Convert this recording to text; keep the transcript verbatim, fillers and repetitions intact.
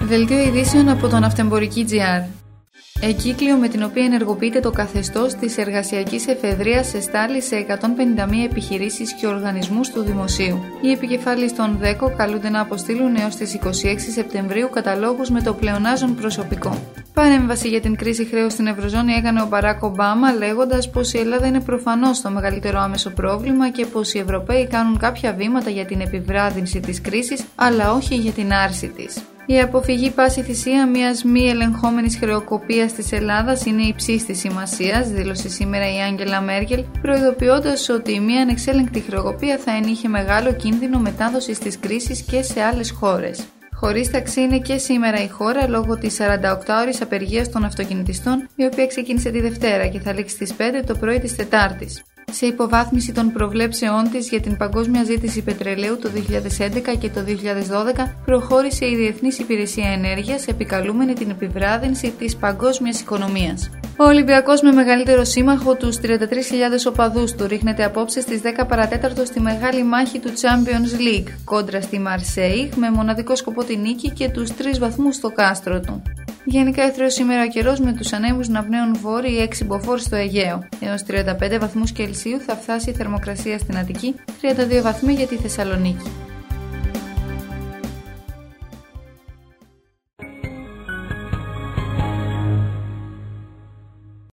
Δελτίο ειδήσεων από το Ναυτεμπορική τζι αρ. Εγκύκλιο με την οποία ενεργοποιείται το καθεστώς της εργασιακής εφεδρείας εστάλει σε εκατόν πενήντα μία επιχειρήσεις και οργανισμούς του δημοσίου. Οι επικεφαλείς των ΔΕΚΟ καλούνται να αποστείλουν έως τις είκοσι έξι Σεπτεμβρίου καταλόγους με το πλεονάζον προσωπικό. Παρέμβαση για την κρίση χρέους στην Ευρωζώνη έκανε ο Μπαράκ Ομπάμα, λέγοντας πως η Ελλάδα είναι προφανώς το μεγαλύτερο άμεσο πρόβλημα και πως οι Ευρωπαίοι κάνουν κάποια βήματα για την επιβράδυνση της κρίσης, αλλά όχι για την άρση της. Η αποφυγή πάση θυσία μιας μη ελεγχόμενης χρεοκοπίας της Ελλάδας είναι υψής της σημασίας, δήλωσε σήμερα η Άγγελα Μέρκελ, προειδοποιώντας ότι μια ανεξέλεγκτη χρεοκοπία θα ενείχε μεγάλο κίνδυνο μετάδοσης της κρίσης και σε άλλες χώρες. Χωρίς ταξί είναι και σήμερα η χώρα λόγω της σαρανταοκτάωρης απεργίας των αυτοκινητιστών, η οποία ξεκίνησε τη Δευτέρα και θα λήξει στις πέντε το πρωί της Τετάρτης. Σε υποβάθμιση των προβλέψεών της για την παγκόσμια ζήτηση πετρελαίου το δύο χιλιάδες έντεκα και το δύο χιλιάδες δώδεκα, προχώρησε η Διεθνής Υπηρεσία Ενέργειας, επικαλούμενη την επιβράδυνση της παγκόσμιας οικονομίας. Ο Ολυμπιακός, με μεγαλύτερο σύμμαχο τους τριάντα τρεις χιλιάδες οπαδούς του, ρίχνεται απόψε στις δέκα παρατέταρτο στη μεγάλη μάχη του Champions League κόντρα στη Μαρσέη, με μοναδικό σκοπό τη νίκη και τους τρεις βαθμούς στο κάστρο του. Γενικά εθραίος σήμερα ο καιρός, με τους ανέμους να πνέουν βόρειοι έξι μποφόρ στο Αιγαίο. Έως τριάντα πέντε βαθμούς Κελσίου θα φτάσει η θερμοκρασία στην Αττική, τριάντα δύο βαθμοί για τη Θεσσαλονίκη.